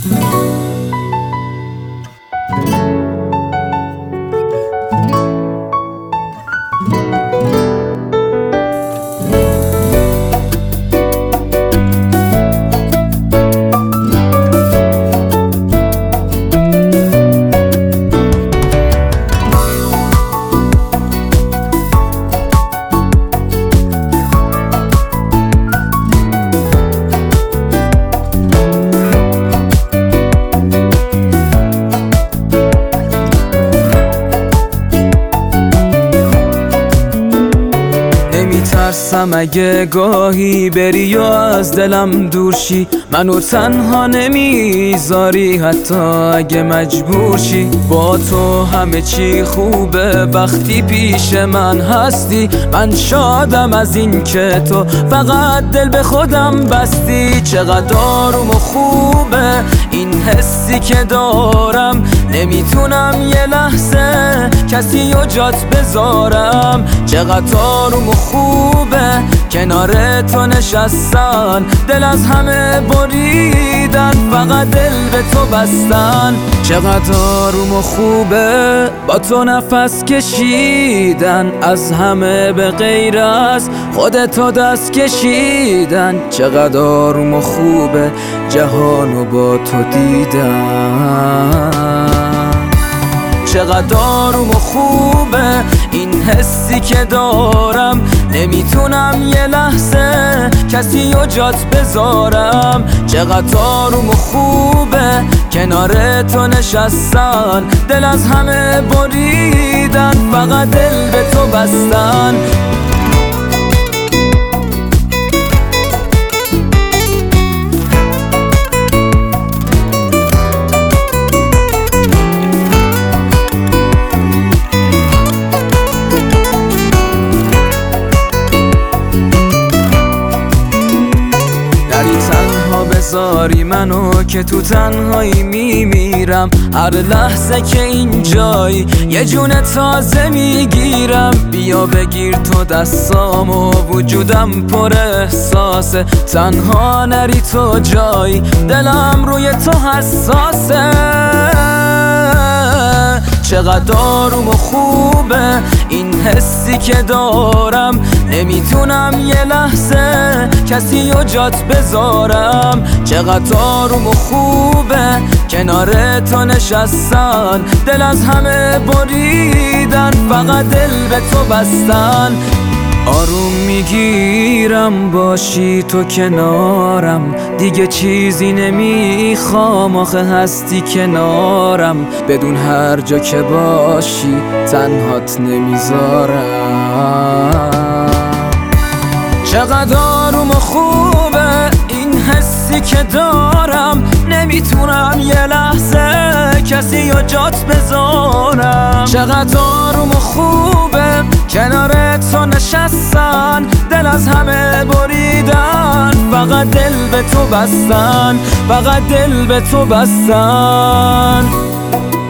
نمیترسم اگه گاهی بری و از دلم دور شی، منو تنها نمیذاری حتی اگه مجبور شی. با تو همه چی خوبه وقتی پیش من هستی، من شادم از این که تو فقط دل به خودم بستی. چقدر آروم و خوبه این حسی که دارم، نمیتونم یه لحظه کسی رو جات بذارم. چقدر آروم و خوبه کنار تو نشستن، دل از همه بریدن فقط دل به تو بستن. چقدر آروم و خوبه با تو نفس کشیدن، از همه به غیر از خودتو دست کشیدن. چقدر آروم و خوبه جهانو با تو دیدن. چقدر آروم و خوبه این حسی که دارم، نمیتونم یه لحظه کسی رو جات بذارم. چقدر آروم و خوبه کنار تو نشستن، دل از همه بریدن فقط دل به تو بستن. بذاری منو که تو تنهایی میمیرم، هر لحظه که اینجایی یه جون تازه میگیرم. بیا بگیر تو دستام و وجودم پر احساسه، تنها نری تو جایی دلم روی تو حساسه. چقدر آروم و خوبه این حسی که دارم، نمیتونم یه لحظه کسی رو جات بذارم. چقدر آروم و خوبه کنار تو نشستن، دل از همه بریدن فقط دل به تو بستن. آروم میگیرم باشی تو کنارم، دیگه چیزی نمیخوام آخه هستی کنارم. بدون هر جا که باشی تنهات نمیذارم. چقدر آروم و خوبه این حسی که دارم، نمیتونم یه لحظه کسی رو جات بذارم. چقدر آروم و خوبه کنار تو نشستن، دل از همه بریدن فقط دل به تو بستن، فقط دل به تو بستن.